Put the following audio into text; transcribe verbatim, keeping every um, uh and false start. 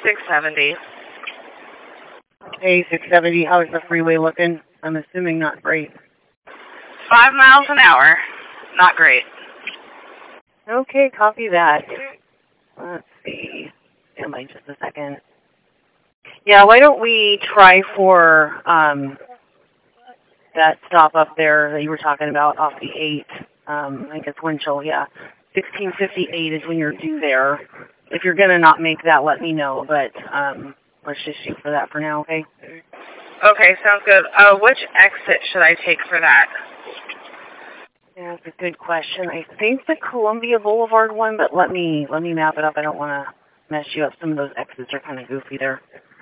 six seventy. Okay, six seventy. How is the freeway looking? I'm assuming not great. Five miles an hour. Not great. Okay, copy that. Let's see. Stand by just a second. Yeah, why don't we try for um, that stop up there that you were talking about off the eight. Um, I think it's Winchell, yeah. sixteen fifty-eight is when you're due there. If you're going to not make that, let me know, but um, let's just shoot for that for now, okay? Okay, sounds good. Uh, which exit should I take for that? Yeah, that's a good question. I think the Columbia Boulevard one, but let me let me map it up. I don't want to mess you up. Some of those exits are kind of goofy there.